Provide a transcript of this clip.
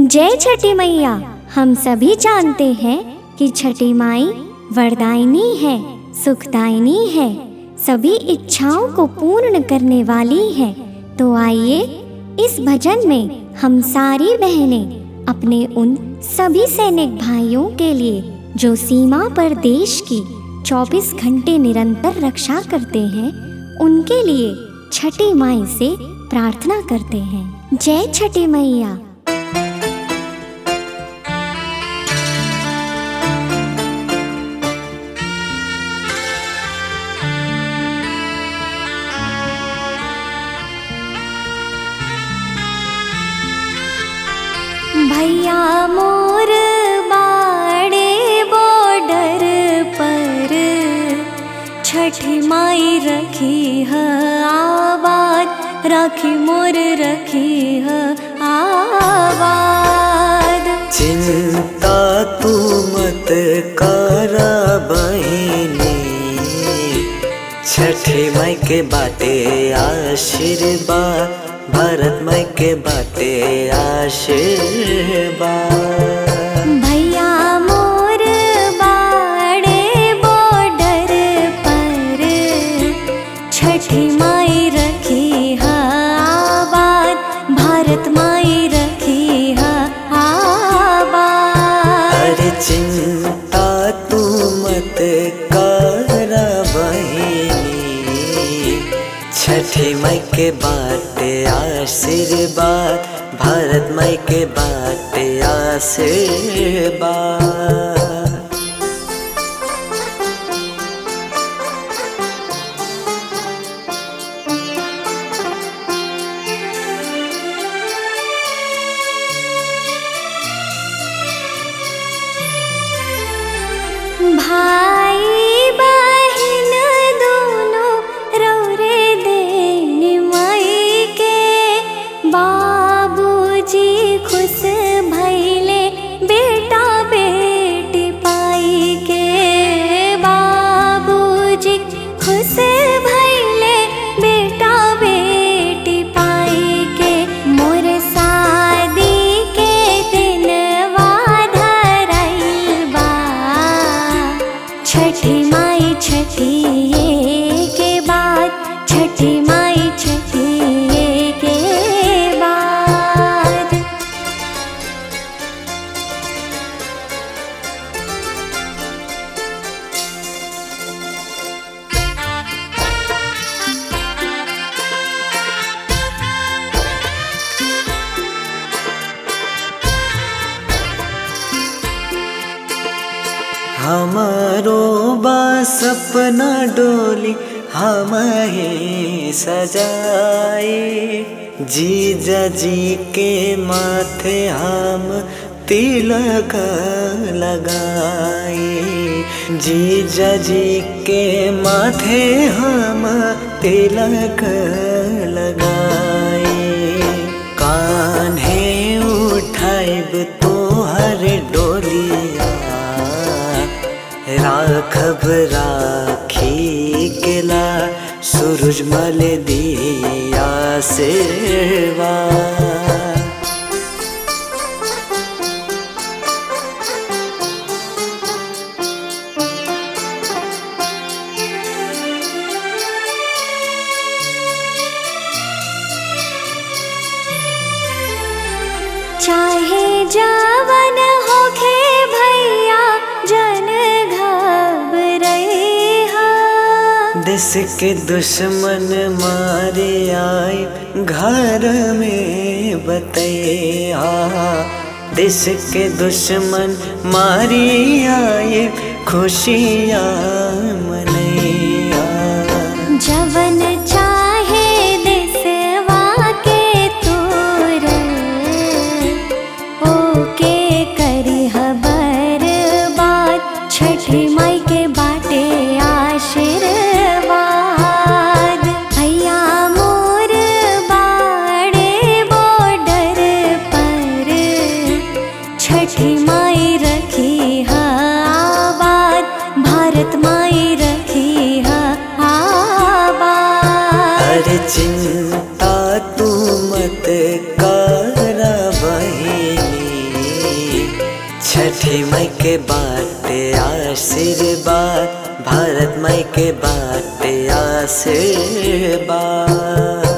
जय छठी मैया। हम सभी जानते हैं कि छठी माई वरदायिनी है, सुखदायिनी है, सभी इच्छाओं को पूर्ण करने वाली है। तो आइए इस भजन में हम सारी बहनें अपने उन सभी सैनिक भाइयों के लिए जो सीमा पर देश की 24 घंटे निरंतर रक्षा करते हैं, उनके लिए छठी माई से प्रार्थना करते हैं। जय छठी मैया। भैया मोर बाड़े बॉर्डर पर, छठी माई रखी है आबाद, राखी मोर रखी है आबाद। चिंता तू मत कर बहिनी, छठी माई के बाटे आशीर्वाद, भारत माई के बाटे आशीर्वाद। भैया मोर बाड़े बॉर्डर पर, छठी माई रखी है आबाद, भारत माई रखी है आबाद। अरे चिंता तू मत कर बहिनी, छठी माई के बाटे आशीर्वाद, भारत माई के बाटे आशीर्वाद। भाई बहन दोनों रौरे देन माई के, बाबूजी खुश भइले बेटा बेटी पाई के। बाबूजी खुश भइले बेटा बेटी पाई के, मोर शादी के दिनवा धरइल बा, छठी माई छठिए के बाद, छठी माई छठिए के बाद। हमारो बा सपना डोली हम ही सजाए, जीजा जी के माथे हम तिलक लगाए, जीजा जी के माथे हम तिलक लगाए। कान्हे उठाइब तोहर डोलिया, राखब राखी केला, सूरजमल दिया सेवा। चाहे जवन होखे भैया जन घबरइहा, देश के दुश्मन मारे आए घर में बतैया, देश के दुश्मन मारी आए खुशियाँ मनैया। जवन चाहे देशवा के तोर, ओके करिह बर्बाद, छठी माई के बाटे आशीर्वाद। भैया मोर बाड़े बॉर्डर पर, छठी माई रखी है आबाद, भारत माई छठी माई के बाटे आशीर्वाद, भारत माई के बाटे आशीर्वाद।